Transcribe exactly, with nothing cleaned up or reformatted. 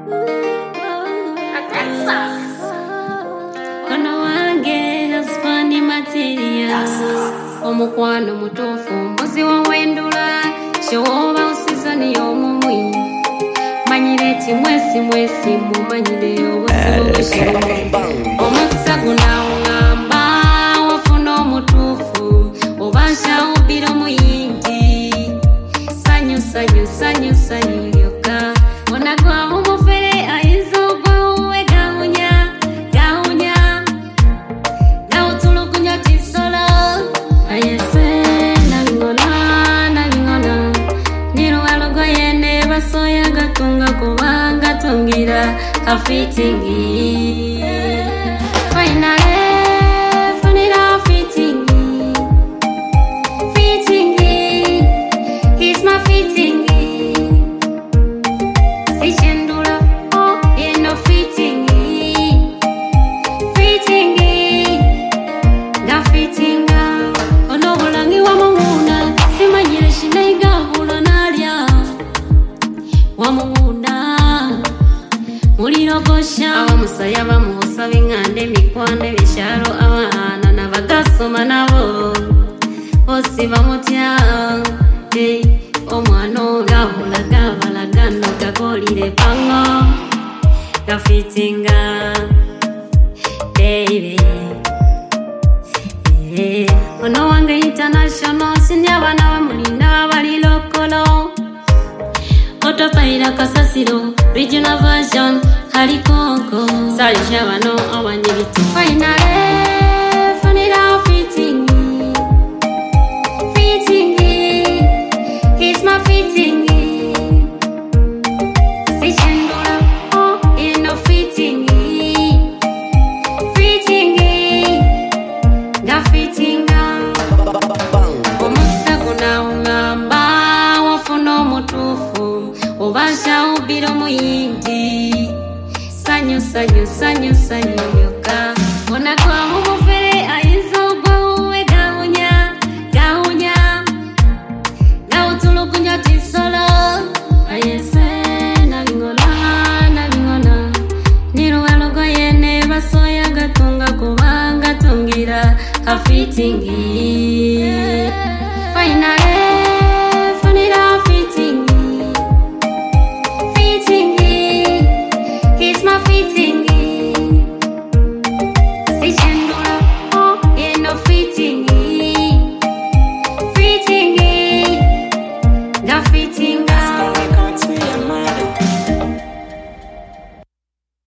Kono wange haspani material omukwano mutufu mbuzi wawendula shoba usizani yomumwi manyireti mwesi mwesi mumanyire obusi omukisa guna ungamba wafuna omutufu obasha ubiro muyingi sanyu sanyu sanyu sanyu yoka onagwa umufere aizogo uwe gaunya gaunya gautulukunya tisolo ayese nabingona nabingona niruwalogo yene basoya gatunga kubanga tungira kafitingi finally funira fitingi fitingi he's my fitingi sichendula oh eno fitingi fitingi ga fitinga ono bulangi wa munguna simanyire shinaiga bula nalya wa munguna mulirogosha abamusaya bamuhosa bingande mikwande bisharo abana nabagasoma nabo bose bamutya hey omwana gabulaga balagano gagolire pango gafitinga baby hey ono wange international sinyabana bamulinda bali lokolo otopaira kasasiro regional version halikoko sali shabano abanyibiti finally funira fitingi fitingi he's my fitingi sichendula oh eno fitingi fitingi ga fitinga omukisa guna ungamba wafuna omutufu obasha ubiro muyingi sanyu sanyu sanyu sanyu yoka onagwa umufere aizogo uwe gaunya gaunya gautulukunya tisolo ayese nabingona nabingona niruwalogo yene basoya gatunga kubanga tungira kafitingi